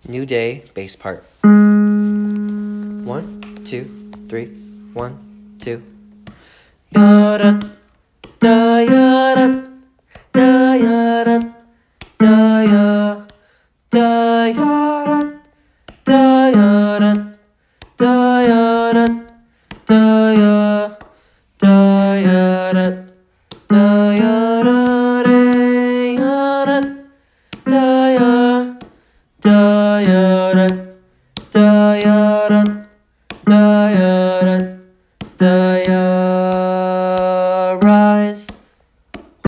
New day, bass part. 1, 2, 3, 1, 2. Yada, da yada, da yada, da ya, da yada, da yada, da yada, da ya, da yada, da yada, re yada, da ya. Da ya